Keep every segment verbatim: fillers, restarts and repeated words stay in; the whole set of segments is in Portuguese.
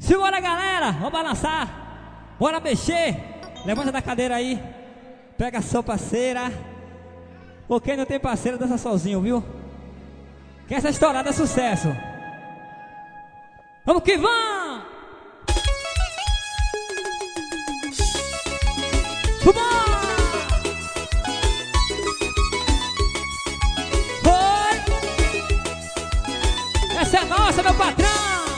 Simbora, galera, vamos balançar. Bora mexer. Levanta da cadeira aí. Pega a sua parceira. Ou quem não tem parceira, dança sozinho, viu? Que essa estourada é sucesso. Vamos que vamos! Vambora! Foi! Essa é nossa, meu patrão!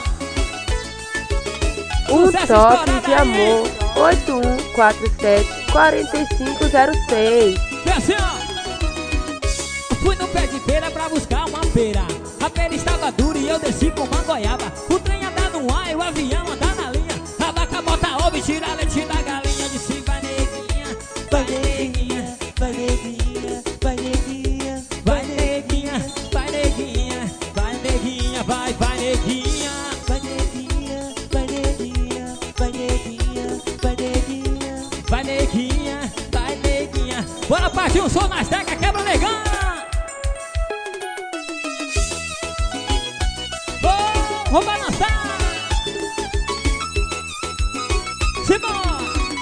Um Sucesso toque de aí. amor. Oito um quatro sete quatro cinco zero seis. Vem assim, ó. Fui no pé de feira pra buscar uma pera. A pera estava dura e eu desci com uma goiaba. O trem anda no ar e o avião anda na linha. A vaca bota ovo e tira leite da galinha. Disse vai neguinha, vai neguinha, vai neguinha, vai neguinha, vai neguinha, vai neguinha, vai neguinha, vai, vai neguinha, vai neguinha, vai neguinha, vai neguinha, vai neguinha, vai neguinha, vai neguinha. Bora partir um som nas tecas, quebra o negão. Vamos balançar! Simbora!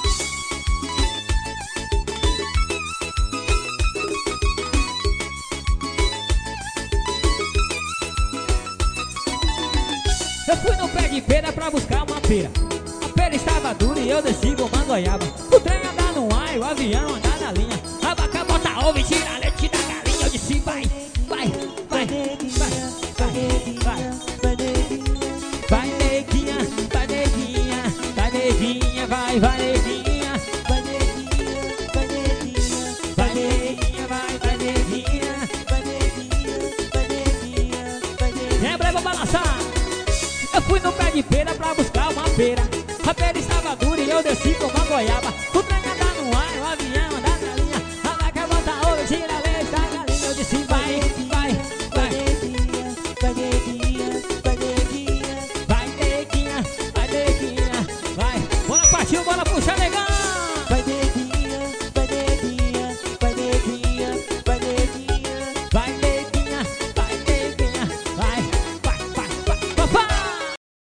Eu fui no pé de pera pra buscar uma pera. A pera estava dura e eu desci com uma goiaba. O trem anda no ar e o avião anda na linha. A vaca bota ovo e tira leite da galinha. Eu disse vai, vai, vai, vai, vai, vai. Vai neguinha, vai neguinha, vai neguinha, vai, vai